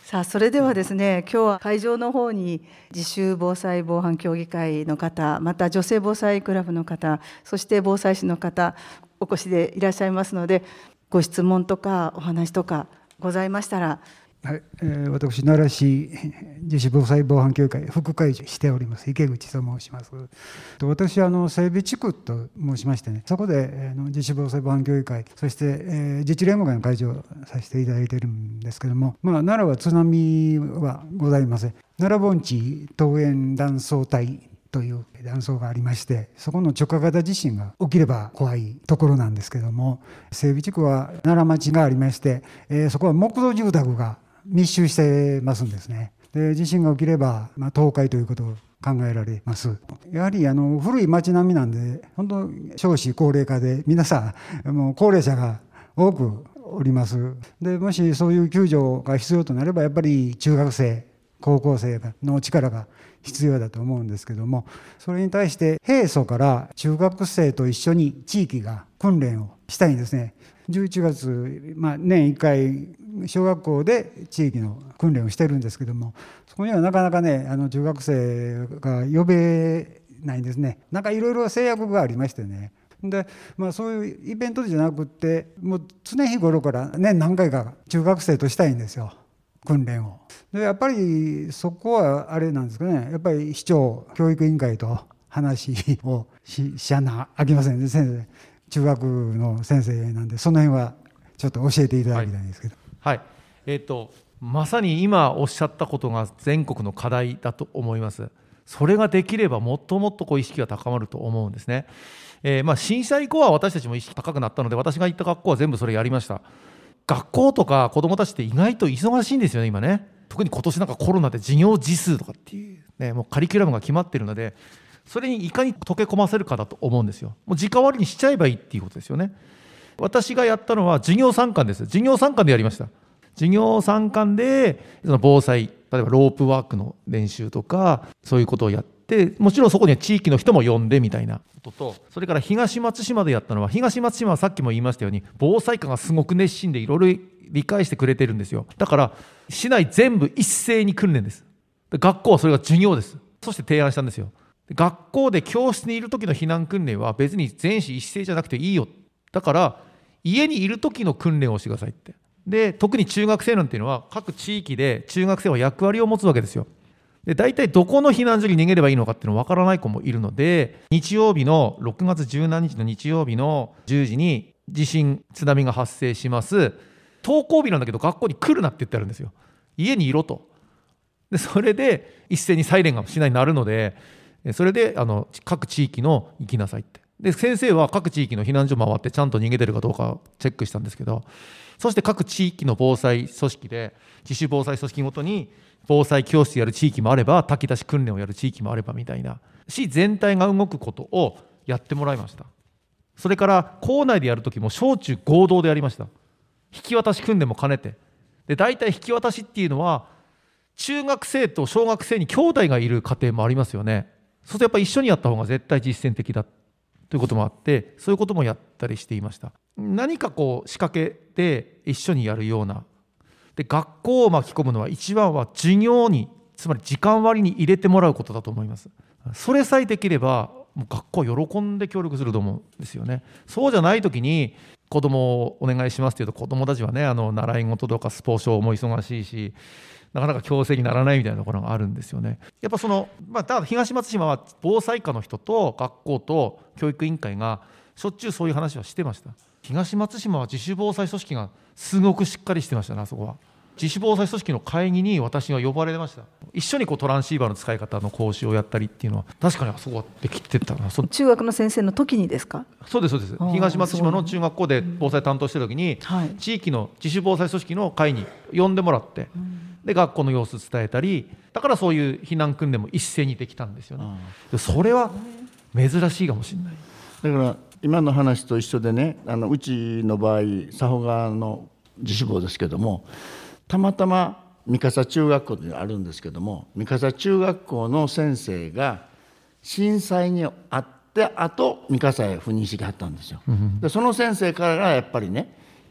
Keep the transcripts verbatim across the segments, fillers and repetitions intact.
さあ、それではですね、今日は会場の方に自主防災防犯協議会の方、また女性防災クラブの方、そして防災士の方お越しでいらっしゃいますので、ご質問とかお話とかございましたら。 はい、えー、私奈良市自主防災防犯協議会副会長しております池口と申します。私はあの整備地区と申しましてね、そこで、えー、自主防災防犯協議会、そして、えー、自治連合会の会長をさせていただいているんですけども、まあ、奈良は津波はございません。奈良盆地桃園断層帯という断層がありまして、そこの直下型地震が起きれば怖いところなんですけども、整備地区は奈良町がありまして、えー、そこは木造住宅が密集してますんですね。で、地震が起きれば、まあ、倒壊ということを考えられます。やはりあの古い町並みなんで、本当少子高齢化で皆さんもう高齢者が多くおります。で、もしそういう救助が必要となれば、やっぱり中学生高校生の力が必要だと思うんですけども、それに対して平素から中学生と一緒に地域が訓練をしたいんですね。じゅういちがつ、まあ、年いっかい小学校で地域の訓練をしてるんですけども、そこにはなかなかね、あの中学生が呼べないんですね。なんかいろいろ制約がありましてね。で、まあ、そういうイベントじゃなくって、もう常日頃から年何回か中学生としたいんですよ、訓練を。で、やっぱりそこはあれなんですかね、やっぱり市長教育委員会と話を し, しやなあきませんね。先生、中学の先生なんで、その辺はちょっと教えていただきたいんですけど。 はい、はい、えーと、まさに今おっしゃったことが全国の課題だと思います。それができればもっともっとこう意識が高まると思うんですね。えーまあ、震災以降は私たちも意識高くなったので、私が行った学校は全部それやりました。学校とか子どもたちって意外と忙しいんですよね、今ね。特に今年なんかコロナで授業時数とかっていう、ね、もうカリキュラムが決まってるので、それにいかに溶け込ませるかだと思うんですよ。もう時間割りにしちゃえばいいっていうことですよね。私がやったのは授業参観です。授業参観でやりました。授業参観でその防災、例えばロープワークの練習とかそういうことをやって、もちろんそこには地域の人も呼んでみたいなことと、それから東松島でやったのは、東松島はさっきも言いましたように防災科がすごく熱心でいろいろ理解してくれてるんですよ。だから市内全部一斉に訓練です。学校はそれが授業です。そして提案したんですよ。学校で教室にいる時の避難訓練は別に全市一斉じゃなくていいよ。だから家にいる時の訓練をしてくださいって。で、特に中学生なんていうのは各地域で中学生は役割を持つわけですよ。で、大体どこの避難所に逃げればいいのかっていうの分からない子もいるので、日曜日のろくがつじゅうしちにちの日曜日のじゅうじに地震津波が発生します。登校日なんだけど学校に来るなって言ってあるんですよ。家にいろと。で、それで一斉にサイレンがしないになるので、それであの各地域の行きなさいって。で、先生は各地域の避難所回ってちゃんと逃げてるかどうかチェックしたんですけど、そして各地域の防災組織で自主防災組織ごとに防災教室やる地域もあれば、炊き出し訓練をやる地域もあればみたいな、市全体が動くことをやってもらいました。それから校内でやるときも小中合同でやりました。引き渡し訓練も兼ねて。で、大体引き渡しっていうのは中学生と小学生に兄弟がいる家庭もありますよね。そうするとやっぱり一緒にやった方が絶対実践的だということもあって、そういうこともやったりしていました。何かこう仕掛けて一緒にやるような。で、学校を巻き込むのは一番は授業に、つまり時間割に入れてもらうことだと思います。それさえできればもう学校は喜んで協力すると思うんですよね。そうじゃないときに子供をお願いしますというと、子供たちはね、あの習い事とかスポーツショーも忙しいし、なかなか強制にならないみたいなところがあるんですよね。やっぱその、まあ、ただ東松島は防災課の人と学校と教育委員会がしょっちゅうそういう話はしてました。東松島は自主防災組織がすごくしっかりしてましたね。あそこは自主防災組織の会議に私が呼ばれました。一緒にこうトランシーバーの使い方の講習をやったりっていうのは確かにあそこはできてたな。 中学の先生の時にですか？ そうですそうです。東松島の中学校で防災担当してる時に、うん、はい、地域の自主防災組織の会に呼んでもらって、うん、で学校の様子伝えたり、だからそういう避難訓練も一斉にできたんですよね。それは珍しいかもしれない。 だから今の話と一緒でね、あのうちの場合佐保川の自主防ですけども、たまたま三笠中学校であるんですけども、三笠中学校の先生が震災にあってあと三笠へ赴任してきはったんですよ。でその先生からがやっぱりね、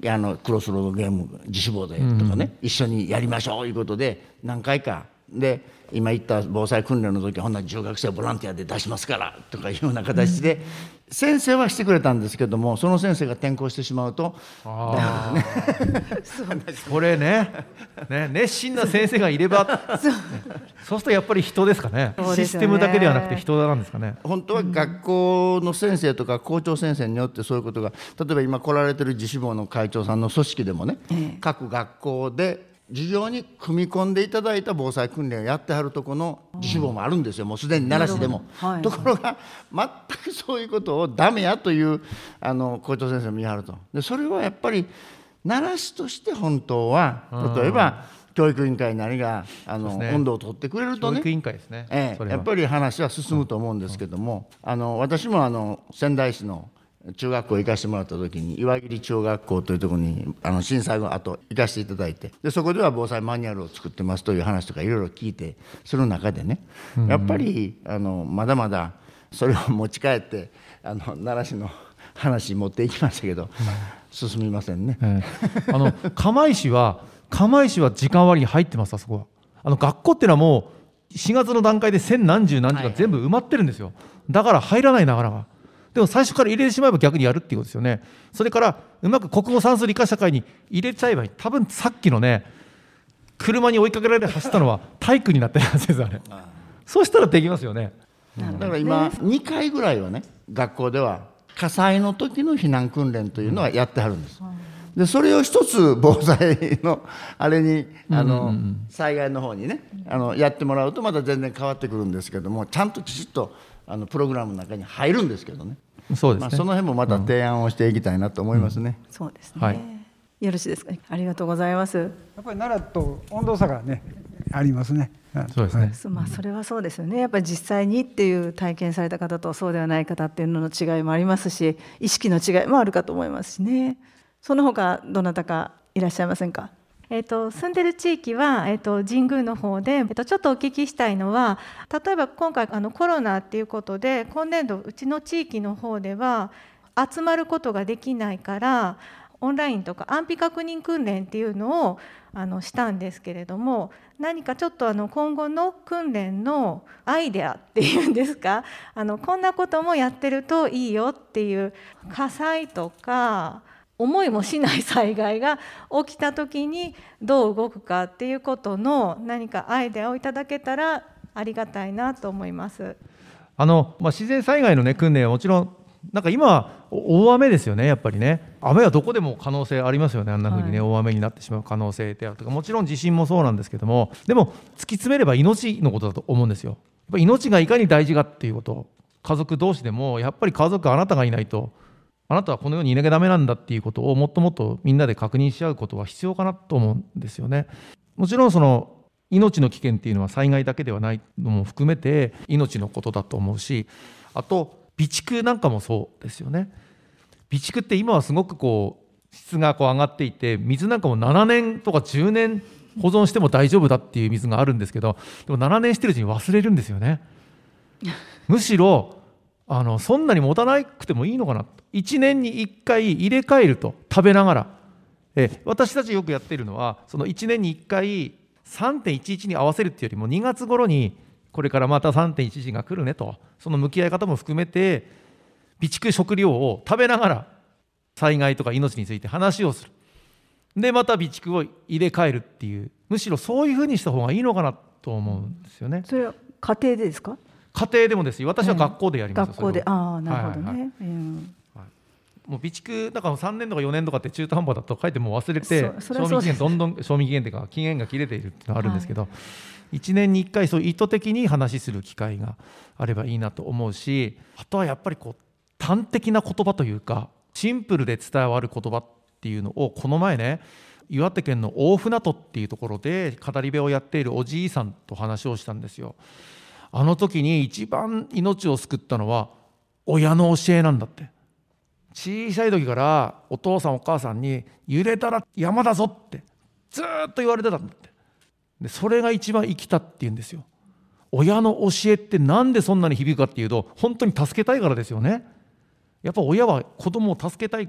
あのクロスロードゲーム自主防でとかね、うん、一緒にやりましょういうことで何回かで、今言った防災訓練の時はほんなら中学生ボランティアで出しますからとかいうような形で、うん、先生はしてくれたんですけども、その先生が転校してしまうとあこれ ね, ね熱心な先生がいればそうそうするとやっぱり人ですかね。システムだけではなくて人なんですかね。 本当は学校の先生とか校長先生によってそういうことが、例えば今来られてる自主防の会長さんの組織でもね、ええ、各学校で授業に組み込んでいただいた防災訓練をやってはるところの自主防もあるんですよ、もうすでに奈良市でも、はい、ところが全くそういうことをダメやというあの校長先生も言いはると。でそれはやっぱり奈良市として本当は、例えば教育委員会なりがあの、ね、温度を取ってくれるとね、 教育委員会ですね、 ええ、やっぱり話は進むと思うんですけども、あの私もあの仙台市の中学校行かしてもらった時に岩切中学校というところにあの震災後あと行かせていただいて、でそこでは防災マニュアルを作ってますという話とかいろいろ聞いて、その中でね、やっぱりあのまだまだそれを持ち帰ってあの奈良市の話に持っていきましたけど、うん、進みませんね、 えー、あの釜石は釜石は時間割に入ってます。あそこはあの学校っていうのはもうしがつの段階で千何十何時間全部埋まってるんですよ、はいはい、だから入らないながらが。でも最初から入れてしまえば逆にやるっていうことですよね。それからうまく国語算数理科社会に入れちゃえばいい。多分さっきのね車に追いかけられて走ったのは体育になってるはずですあれ。そうしたらできますよね。 だから今にかいぐらいはね、学校では火災の時の避難訓練というのはやってはるんです。でそれを一つ防災のあれにあの、うんうんうん、災害の方にねあのやってもらうとまた全然変わってくるんですけども、ちゃんときちっとあのプログラムの中に入るんですけどね。 そうですね、 まあ、その辺もまた提案をしていきたいなと思いますね、 うん、そうですね、はい、よろしいですか。ありがとうございます。やっぱり奈良と温度差がねありますね。 そうですね、 はい、まあ、それはそうですよね。やっぱり実際にっていう体験された方とそうではない方っていうのの違いもありますし、意識の違いもあるかと思いますしね。その他どなたかいらっしゃいませんか。 えー、と住んでる地域は、えー、と神宮の方で、えー、とちょっとお聞きしたいのは、例えば今回あのコロナっていうことで今年度うちの地域の方では集まることができないからオンラインとか安否確認訓練っていうのをあのしたんですけれども、何かちょっとあの今後の訓練のアイデアっていうんですか、あのこんなこともやってるといいよっていう、火災とか思いもしない災害が起きた時にどう動くかっていうことの何かアイデアをいただけたらありがたいなと思います。 あの、まあ、自然災害の、ね、訓練はもちろんなんか今は大雨ですよね。やっぱりね、雨はどこでも可能性ありますよね。あんな風にね、はい、大雨になってしまう可能性であるとか、もちろん地震もそうなんですけども、でも突き詰めれば命のことだと思うんですよ。やっぱり命がいかに大事かっていうことを、家族同士でもやっぱり家族あなたがいないとあなたはこの世にいなきゃダメなんだっていうことをもっともっとみんなで確認し合うことは必要かなと思うんですよね。もちろんその命の危険っていうのは災害だけではないのも含めて命のことだと思うし、あと備蓄なんかもそうですよね。備蓄って今はすごくこう質がこう上がっていて、水なんかもななねんとかじゅうねん保存しても大丈夫だっていう水があるんですけど、でもななねんしてるうちに忘れるんですよね。むしろあのそんなに持たなくてもいいのかなと。いちねんにいっかい入れ替えると、食べながらえ私たちよくやっているのは、そのいちねんにいっかい さんてんいちいち に合わせるっていうよりもにがつ頃にこれからまた さんてんいちいち が来るねと、その向き合い方も含めて備蓄食料を食べながら災害とか命について話をする。でまた備蓄を入れ替えるっていう、むしろそういうふうにした方がいいのかなと思うんですよね。 それは家庭でですか。 家庭でもですよ。私は学校でやります、 うん、学校で。ああ、なるほどね、はいはいはい、うん、 もう備蓄だからさんねんとかよねんとかって中途半端だと書いてもう忘れて、賞味期限どんどん賞味期限というか期限が切れているっていうのがあるんですけど、はい、いちねんにいっかいそう意図的に話する機会があればいいなと思うし、あとはやっぱりこう端的な言葉というかシンプルで伝わる言葉っていうのを、この前ね岩手県の大船渡っていうところで語り部をやっているおじいさんと話をしたんですよ。あの時に一番命を救ったのは親の教えなんだって。小さい時からお父さんお母さんに揺れたら山だぞってずっと言われてたんだって。でそれが一番生きたっていうんですよ。親の教えってなんでそんなに響くかっていうと、本当に助けたいからですよね。やっぱ親は子供を助けたい、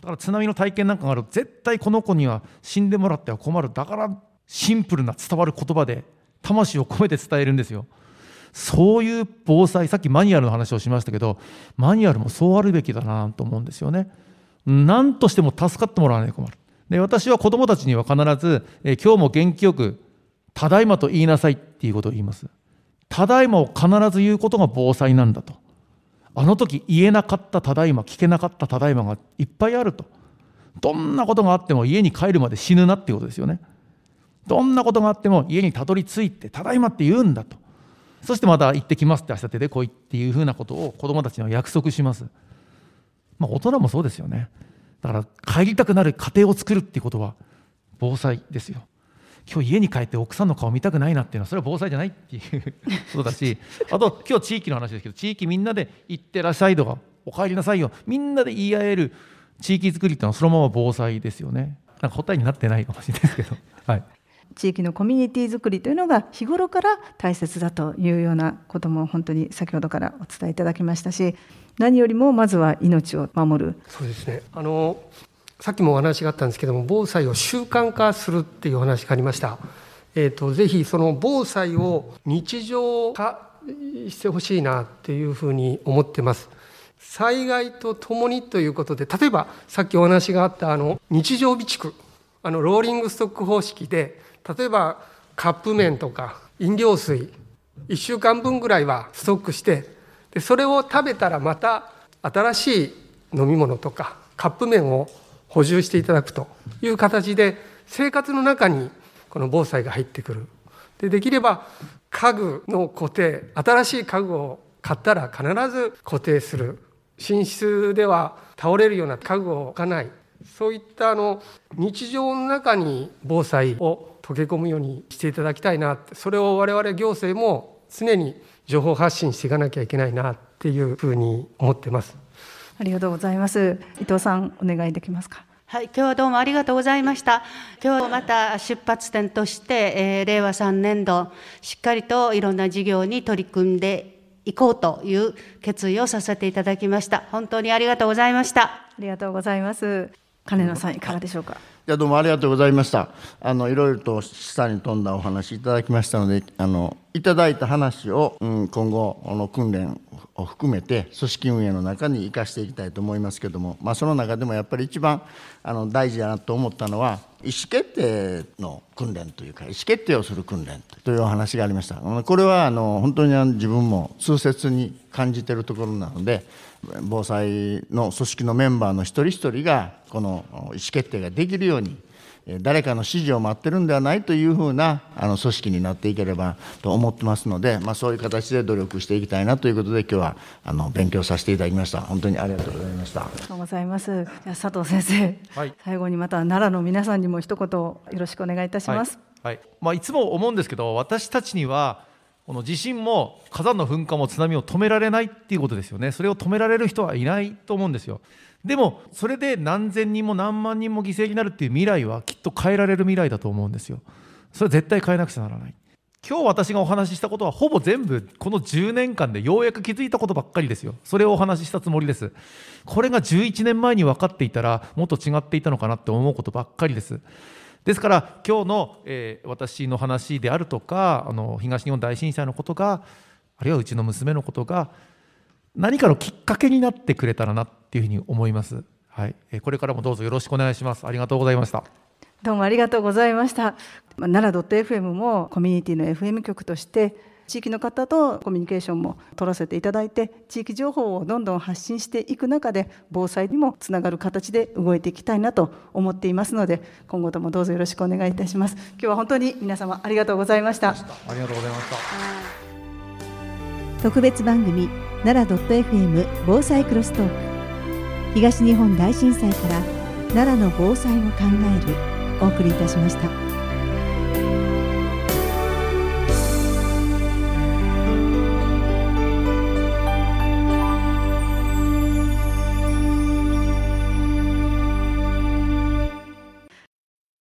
から津波の体験なんかがあると絶対この子には死んでもらっては困る、だからシンプルな伝わる言葉で魂を込めて伝えるんですよ。そういう防災、さっきマニュアルの話をしましたけど、マニュアルもそうあるべきだなと思うんですよね。何としても助かってもらわないと困る。で、私は子どもたちには必ず、え今日も元気よくただいまと言いなさいっていうことを言います。ただいまを必ず言うことが防災なんだと。あの時言えなかったただいま、聞けなかったただいまがいっぱいあると。どんなことがあっても家に帰るまで死ぬなっていうことですよね。どんなことがあっても家にたどり着いてただいまって言うんだと。そしてまた行ってきますって明日出てこいっていうふうなことを子どもたちには約束します。まあ大人もそうですよね。だから帰りたくなる家庭を作るっていうことは防災ですよ。今日家に帰って奥さんの顔見たくないなっていうのはそれは防災じゃないっていうことだし、あと今日地域の話ですけど、地域みんなで行ってらっしゃいとかお帰りなさいよみんなで言い合える地域づくりっていうのはそのまま防災ですよね。なんか答えになってないかもしれないですけど、はい、 地域のコミュニティづくりというのが日頃から大切だというようなことも本当に先ほどからお伝えいただきましたし、何よりもまずは命を守る。 そうですね、あのさっきもお話があったんですけども、防災を習慣化するっていうお話がありました。えーと、ぜひその防災を日常化してほしいなっていうふうに思ってます。災害とともにということで、例えばさっきお話があったあの日常備蓄、あのローリングストック方式で、例えばカップ麺とか飲料水いっしゅうかんぶんぐらいはストックして、でそれを食べたらまた新しい飲み物とかカップ麺を補充していただくという形で生活の中にこの防災が入ってくる。で、できれば家具の固定、新しい家具を買ったら必ず固定する、寝室では倒れるような家具を置かない、そういったあの日常の中に防災を溶け込むようにしていただきたいなって、それを我々行政も常に情報発信していかなきゃいけないなっていうふうに思ってます。 ありがとうございます。伊藤さん、お願いできますか。 はい、今日はどうもありがとうございました。今日また出発点として、えー、れいわさんねんどしっかりといろんな事業に取り組んでいこうという決意をさせていただきました。本当にありがとうございました。 ありがとうございます。金野さん、いかがでしょうか。 いや、どうもありがとうございました。あのいろいろと下に飛んだお話いただきましたので、あのいただいた話を、うん、今後あの訓練を含めて組織運営の中に生かしていきたいと思いますけれども、まあ、その中でもやっぱり一番あの大事だなと思ったのは意思決定の訓練というか、意思決定をする訓練というお話がありました。これはあの本当に自分も痛切に感じているところなので、防災の組織のメンバーの一人一人がこの意思決定ができるように、誰かの指示を待ってるんではないというふうなあの組織になっていければと思ってますので、まあ、そういう形で努力していきたいなということで、今日はあの勉強させていただきました。本当にありがとうございました。 ありがとうございます。じゃあ佐藤先生、はい、最後にまた奈良の皆さんにも一言よろしくお願いいたします。 はいはい、まあ、いつも思うんですけど、私たちにはこの地震も火山の噴火も津波を止められないっていうことですよね。それを止められる人はいないと思うんですよ。でもそれで何千人も何万人も犠牲になるっていう未来はきっと変えられる未来だと思うんですよ。それは絶対変えなくちゃならない。今日私がお話ししたことはほぼ全部このじゅうねんかんでようやく気づいたことばっかりですよ。それをお話ししたつもりです。これがじゅういちねんまえに分かっていたらもっと違っていたのかなって思うことばっかりです。ですから今日の、えー、私の話であるとか、あの東日本大震災のことが、あるいはうちの娘のことが何かのきっかけになってくれたらなっていうふうに思います。はい、これからもどうぞよろしくお願いします。ありがとうございました。 どうもありがとうございました。奈良 .fm もコミュニティの エフエム 局として地域の方とコミュニケーションも取らせていただいて、地域情報をどんどん発信していく中で防災にもつながる形で動いていきたいなと思っていますので、今後ともどうぞよろしくお願いいたします。今日は本当に皆様ありがとうございました。 ありがとうございました。 特別番組奈良 .fm 防災クロストーク、東日本大震災から奈良の防災を考える、お送りいたしました。